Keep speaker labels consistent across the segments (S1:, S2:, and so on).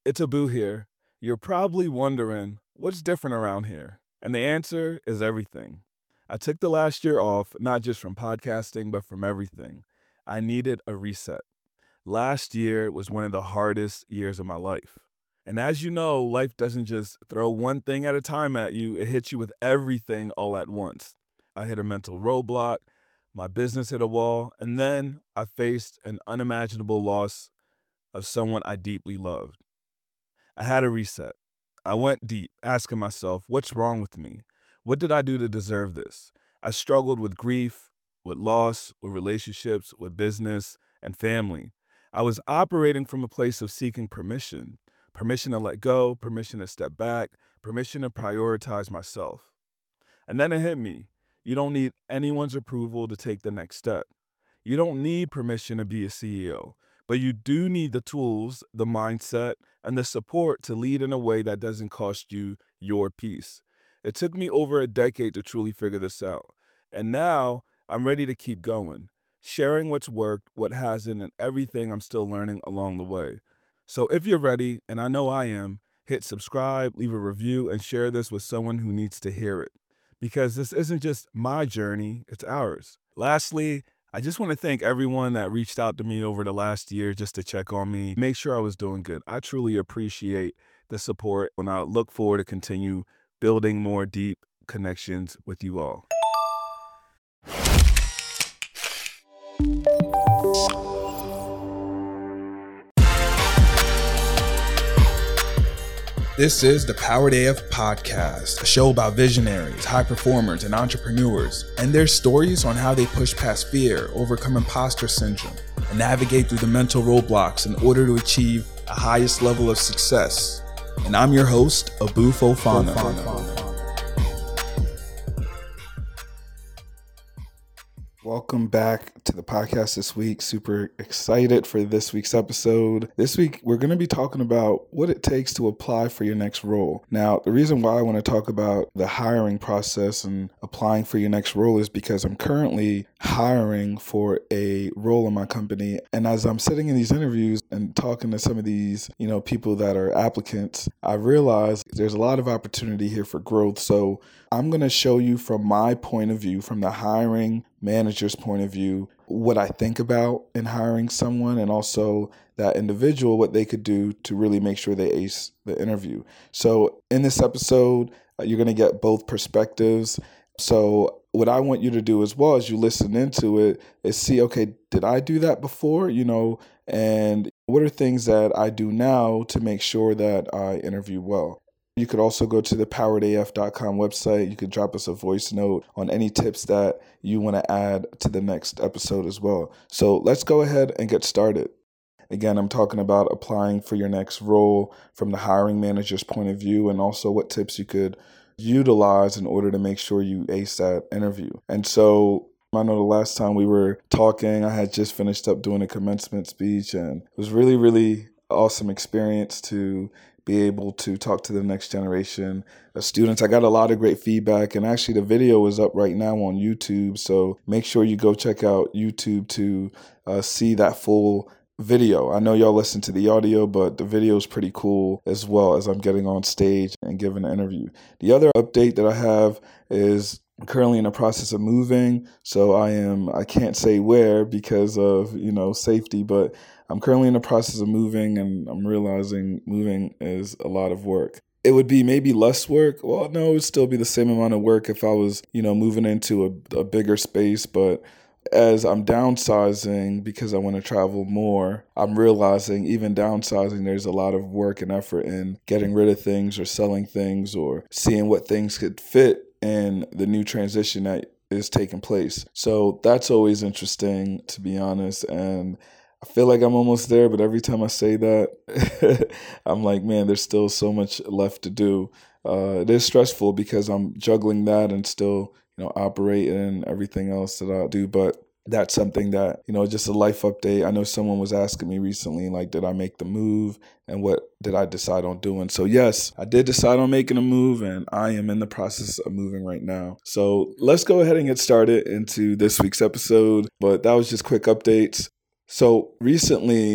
S1: It's Abu here. You're probably wondering, what's different around here? And the answer is everything. I took the last year off, not just from podcasting, but from everything. I needed a reset. Last year was one of the hardest years of my life. And as you know, life doesn't just throw one thing at a time at you, it hits you with everything all at once. I hit a mental roadblock, my business hit a wall, and then I faced an unimaginable loss of someone I deeply loved. I had a reset. I went deep, asking myself, what's wrong with me? What did I do to deserve this? I struggled with grief, with loss, with relationships, with business, and family. I was operating from a place of seeking permission to let go, permission to step back, permission to prioritize myself. And then it hit me. You don't need anyone's approval to take the next step. You don't need permission to be a CEO, but you do need the tools, the mindset, and the support to lead in a way that doesn't cost you your peace. It took me over a decade to truly figure this out. And now I'm ready to keep going, sharing what's worked, what hasn't, and everything I'm still learning along the way. So if you're ready, and I know I am, hit subscribe, leave a review, and share this with someone who needs to hear it. Because this isn't just my journey, it's ours. Lastly, I just want to thank everyone that reached out to me over the last year just to check on me, make sure I was doing good. I truly appreciate the support, and I look forward to continue building more deep connections with you all.
S2: This is the Powered AF Podcast, a show about visionaries, high performers, and entrepreneurs, and their stories on how they push past fear, overcome imposter syndrome, and navigate through the mental roadblocks in order to achieve the highest level of success. And I'm your host, Abu Fofana. Welcome back to the podcast this week. Super excited for this week's episode. This week, we're going to be talking about what it takes to apply for your next role. Now, the reason why I want to talk about the hiring process and applying for your next role is because I'm currently hiring for a role in my company. And as I'm sitting in these interviews and talking to some of these, people that are applicants, I realize there's a lot of opportunity here for growth. So I'm going to show you from my point of view, from the hiring manager's point of view, what I think about in hiring someone, and also that individual, what they could do to really make sure they ace the interview. So in this episode, you're going to get both perspectives. So what I want you to do as well as you listen into it is see, okay, did I do that before? And what are things that I do now to make sure that I interview well? You could also go to the poweredaf.com website. You could drop us a voice note on any tips that you want to add to the next episode as well. So let's go ahead and get started. Again, I'm talking about applying for your next role from the hiring manager's point of view, and also what tips you could utilize in order to make sure you ace that interview. And so I know the last time we were talking, I had just finished up doing a commencement speech, and it was really, really awesome experience to be able to talk to the next generation of students. I got a lot of great feedback, and actually the video is up right now on YouTube. So make sure you go check out YouTube to see that full video. I know y'all listen to the audio, but the video is pretty cool as well as I'm getting on stage and giving an interview. The other update that I have is I'm currently in the process of moving. So I can't say where because of, safety, but I'm currently in the process of moving, and I'm realizing moving is a lot of work. It would be maybe less work. Well, no, it would still be the same amount of work if I was, moving into a bigger space. But as I'm downsizing because I want to travel more, I'm realizing even downsizing, there's a lot of work and effort in getting rid of things or selling things or seeing what things could fit in the new transition that is taking place. So that's always interesting, to be honest. And I feel like I'm almost there, but every time I say that, I'm like, man, there's still so much left to do. It is stressful because I'm juggling that and still, operating and everything else that I do. But that's something that, just a life update. I know someone was asking me recently, like, did I make the move and what did I decide on doing? So yes, I did decide on making a move, and I am in the process of moving right now. So let's go ahead and get started into this week's episode. But that was just quick updates. So recently,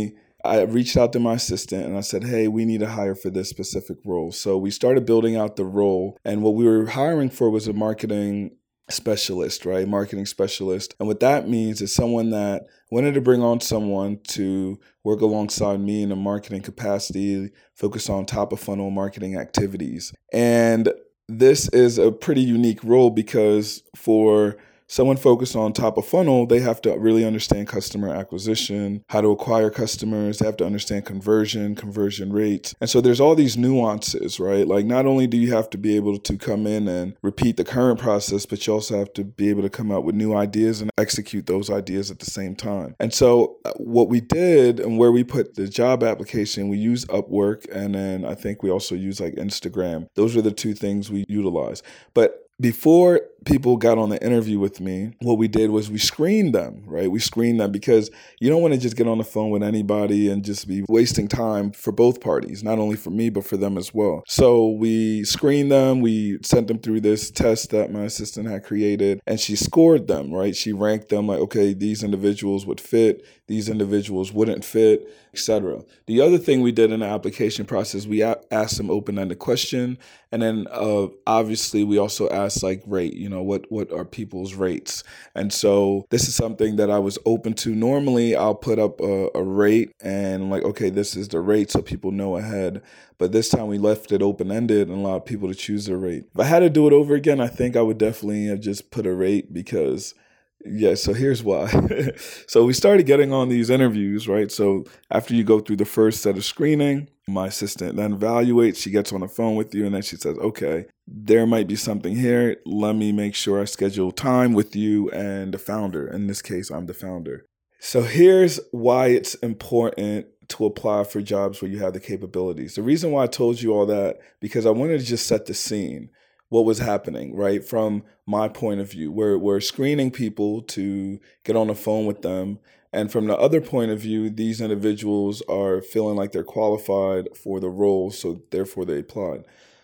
S2: I reached out to my assistant and I said, hey, we need to hire for this specific role. So we started building out the role. And what we were hiring for was a marketing specialist, right? Marketing specialist. And what that means is someone that wanted to bring on someone to work alongside me in a marketing capacity, focus on top of funnel marketing activities. And this is a pretty unique role because for someone focused on top of funnel, they have to really understand customer acquisition, how to acquire customers. They have to understand conversion rates. And so there's all these nuances, right? Like not only do you have to be able to come in and repeat the current process, but you also have to be able to come up with new ideas and execute those ideas at the same time. And so what we did and where we put the job application, we use Upwork, and then I think we also use like Instagram. Those are the two things we utilize. But before people got on the interview with me, what we did was we screened them, right? We screened them because you don't want to just get on the phone with anybody and just be wasting time for both parties, not only for me, but for them as well. So we screened them. We sent them through this test that my assistant had created, and she scored them, right? She ranked them like, okay, these individuals would fit, these individuals wouldn't fit, etc. The other thing we did in the application process, we asked them open-ended question, and then obviously we also asked like rate, what are people's rates? And so this is something that I was open to. Normally I'll put up a rate and like, okay, this is the rate so people know ahead. But this time we left it open-ended and allowed people to choose their rate. If I had to do it over again, I think I would definitely have just put a rate because so here's why. So we started getting on these interviews, right? So after you go through the first set of screening, my assistant then evaluates, she gets on the phone with you, and then she says, okay, there might be something here. Let me make sure I schedule time with you and the founder. In this case, I'm the founder. So here's why it's important to apply for jobs where you have the capabilities. The reason why I told you all that, because I wanted to just set the scene. What was happening, right? From my point of view, we're screening people to get on the phone with them. And from the other point of view, these individuals are feeling like they're qualified for the role, so therefore they applied.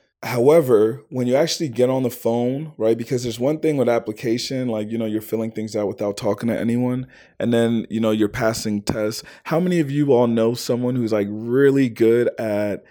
S2: However, when you actually get on the phone, right, because there's one thing with application, like, you're filling things out without talking to anyone, and then, you're passing tests. How many of you all know someone who's like really good at,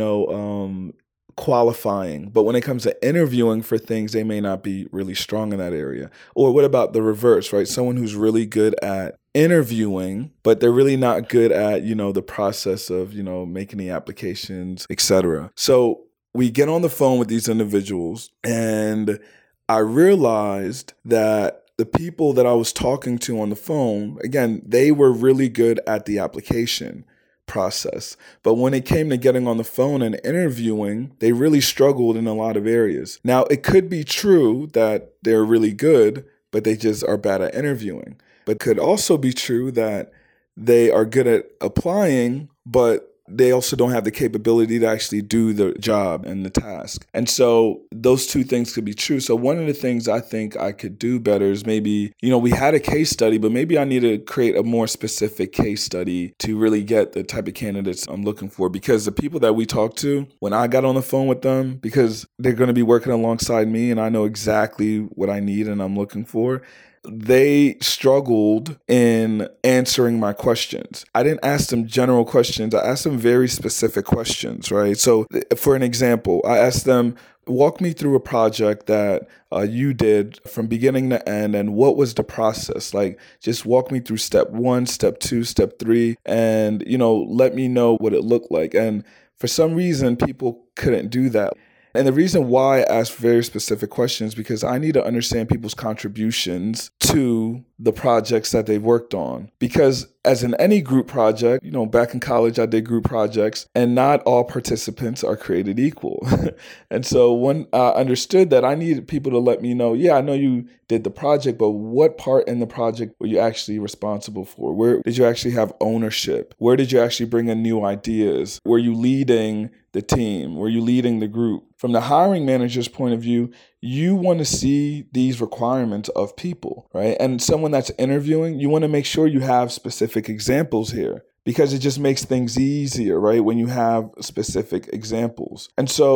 S2: qualifying, but when it comes to interviewing for things, they may not be really strong in that area? Or what about the reverse, right? Someone who's really good at interviewing, but they're really not good at, the process of, making the applications, etc. So we get on the phone with these individuals, and I realized that the people that I was talking to on the phone, again, they were really good at the application process. But when it came to getting on the phone and interviewing, they really struggled in a lot of areas. Now, it could be true that they're really good, but they just are bad at interviewing. But it could also be true that they are good at applying, but they also don't have the capability to actually do the job and the task. And so those two things could be true. So one of the things I think I could do better is maybe, we had a case study, but maybe I need to create a more specific case study to really get the type of candidates I'm looking for. Because the people that we talked to, when I got on the phone with them, because they're going to be working alongside me and I know exactly what I need and I'm looking for, they struggled in answering my questions. I didn't ask them general questions. I asked them very specific questions, right? So for an example, I asked them, walk me through a project that you did from beginning to end, and what was the process? Like, just walk me through step 1, step 2, step 3, and, let me know what it looked like. And for some reason, people couldn't do that. And the reason why I ask very specific questions because I need to understand people's contributions to the projects that they've worked on. Because as in any group project, back in college, I did group projects, and not all participants are created equal. And so when I understood that, I needed people to let me know, yeah, I know you did the project, but what part in the project were you actually responsible for? Where did you actually have ownership? Where did you actually bring in new ideas? Were you leading the team? Were you leading the group? From the hiring manager's point of view, you want to see these requirements of people, right? And someone that's interviewing, you want to make sure you have specific examples here because it just makes things easier, right? When you have specific examples. And so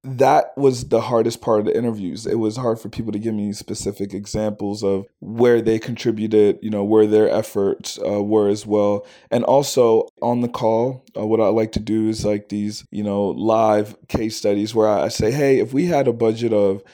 S2: that was the hardest part of the interviews. It was hard for people to give me specific examples of where they contributed, where their efforts were as well. And also on the call, what I like to do is like these, live case studies where I say, hey, if we had a budget of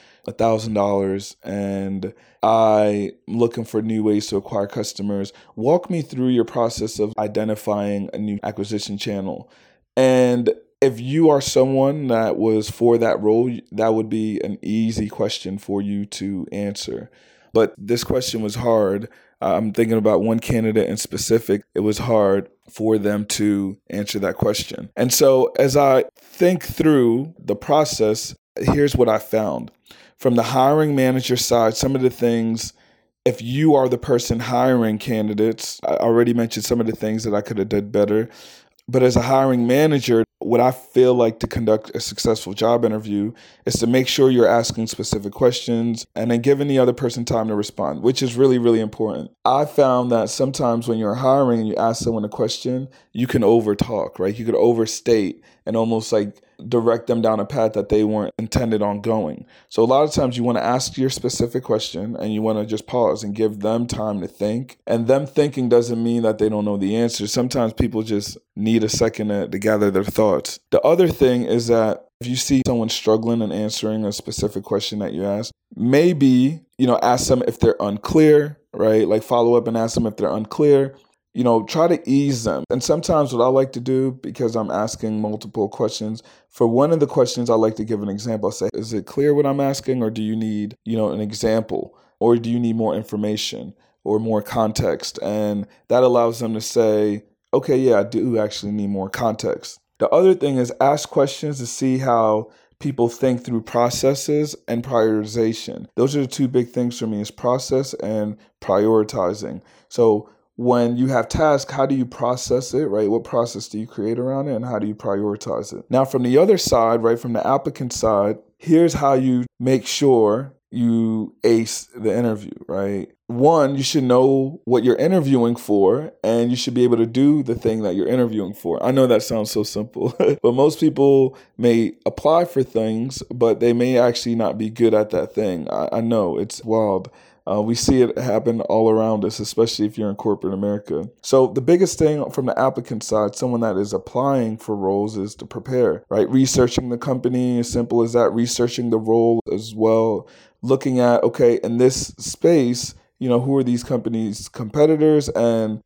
S2: $1,000 and I'm looking for new ways to acquire customers, walk me through your process of identifying a new acquisition channel. And if you are someone that was for that role, that would be an easy question for you to answer. But this question was hard. I'm thinking about one candidate in specific. It was hard for them to answer that question. And so as I think through the process, here's what I found. From the hiring manager side, some of the things, if you are the person hiring candidates, I already mentioned some of the things that I could have done better. But as a hiring manager, what I feel like to conduct a successful job interview is to make sure you're asking specific questions and then giving the other person time to respond, which is really, really important. I found that sometimes when you're hiring and you ask someone a question, you can overtalk, right? You could overstate and almost like direct them down a path that they weren't intended on going. So a lot of times you want to ask your specific question and you want to just pause and give them time to think. And them thinking doesn't mean that they don't know the answer. Sometimes people just need a second to gather their thoughts. The other thing is that if you see someone struggling in answering a specific question that you ask, maybe, ask them if they're unclear, right? Like follow up and ask them if they're unclear. Try to ease them. And sometimes what I like to do, because I'm asking multiple questions, for one of the questions, I like to give an example. I say, is it clear what I'm asking, or do you need, an example, or do you need more information or more context? And that allows them to say, okay, yeah, I do actually need more context. The other thing is ask questions to see how people think through processes and prioritization. Those are the two big things for me, is process and prioritizing. So when you have tasks, how do you process it, right? What process do you create around it, and how do you prioritize it? Now, from the other side, right, from the applicant side, here's how you make sure you ace the interview, right? One, you should know what you're interviewing for, and you should be able to do the thing that you're interviewing for. I know that sounds so simple, but most people may apply for things, but they may actually not be good at that thing. I know, it's wild. We see it happen all around us, especially if you're in corporate America. So the biggest thing from the applicant side, someone that is applying for roles, is to prepare, right? Researching the company, as simple as that, researching the role as well, looking at, okay, in this space, who are these companies' competitors, and,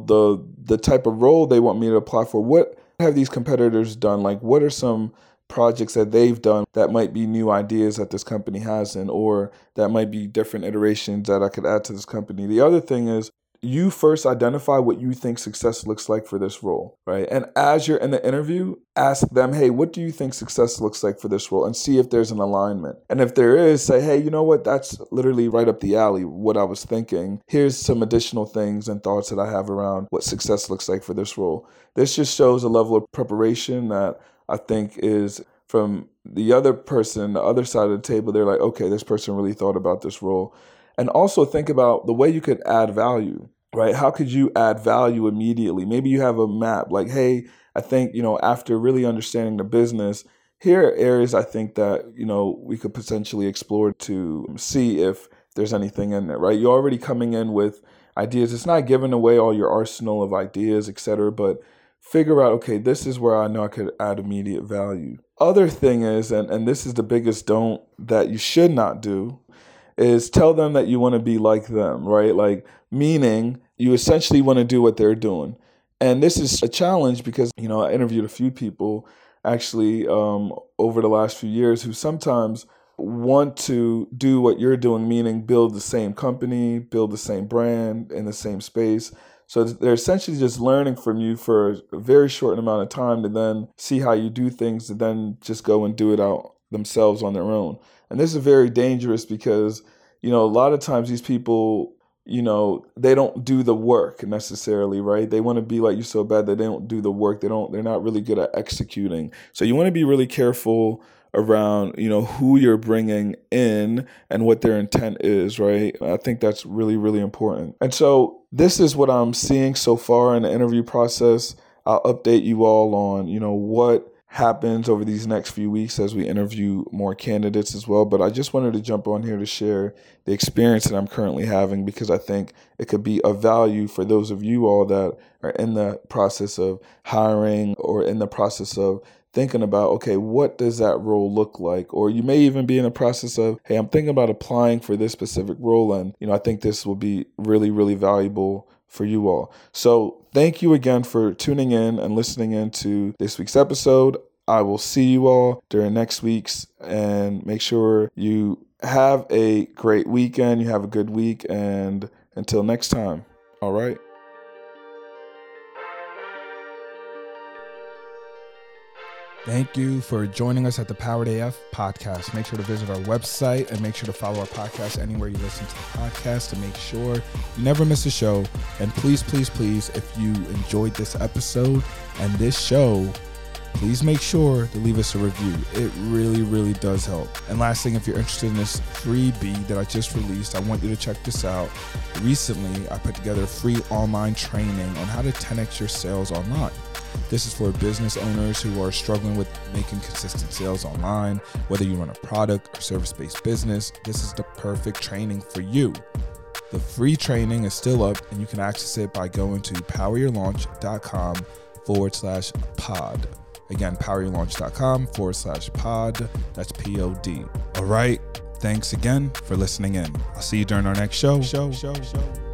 S2: the type of role they want me to apply for. What have these competitors done? Like, what are some projects that they've done that might be new ideas that this company hasn't, or that might be different iterations that I could add to this company. The other thing is, you first identify what you think success looks like for this role, right? And as you're in the interview, ask them, hey, what do you think success looks like for this role? And see if there's an alignment. And if there is, say, hey, you know what? That's literally right up the alley, what I was thinking. Here's some additional things and thoughts that I have around what success looks like for this role. This just shows a level of preparation that I think is from the other person, the other side of the table. They're like, okay, this person really thought about this role. And also think about the way you could add value, right? How could you add value immediately? Maybe you have a map like, hey, I think, after really understanding the business, here are areas I think that, we could potentially explore to see if there's anything in there, right? You're already coming in with ideas. It's not giving away all your arsenal of ideas, et cetera, but figure out, okay, this is where I know I could add immediate value. Other thing is, and this is the biggest don't that you should not do, is tell them that you want to be like them, right? Like, meaning you essentially want to do what they're doing. And this is a challenge because, I interviewed a few people actually over the last few years who sometimes want to do what you're doing, meaning build the same company, build the same brand in the same space. So they're essentially just learning from you for a very short amount of time to then see how you do things, to then just go and do it out themselves on their own. And this is very dangerous because, a lot of times these people, they don't do the work necessarily, right? They want to be like you so bad that they don't do the work. They're not really good at executing. So you want to be really careful around, who you're bringing in and what their intent is, right? I think that's really, really important. And so this is what I'm seeing so far in the interview process. I'll update you all on, what happens over these next few weeks as we interview more candidates as well. But I just wanted to jump on here to share the experience that I'm currently having, because I think it could be of value for those of you all that are in the process of hiring or in the process of thinking about, okay, what does that role look like? Or you may even be in the process of, hey, I'm thinking about applying for this specific role. And, I think this will be really, really valuable for you all. So thank you again for tuning in and listening in to this week's episode. I will see you all during next week's, and make sure you have a great weekend. You have a good week, and until next time. All right.
S1: Thank you for joining us at the Powered AF podcast. Make sure to visit our website and make sure to follow our podcast anywhere you listen to the podcast to make sure you never miss a show. And please, please, please, if you enjoyed this episode and this show, please make sure to leave us a review. It really, really does help. And last thing, if you're interested in this freebie that I just released, I want you to check this out. Recently, I put together a free online training on how to 10x your sales online. This is for business owners who are struggling with making consistent sales online. Whether you run a product or service-based business, this is the perfect training for you. The free training is still up, and you can access it by going to poweryourlaunch.com/pod. Again, poweryourlaunch.com/pod. That's POD. All right. Thanks again for listening in. I'll see you during our next show.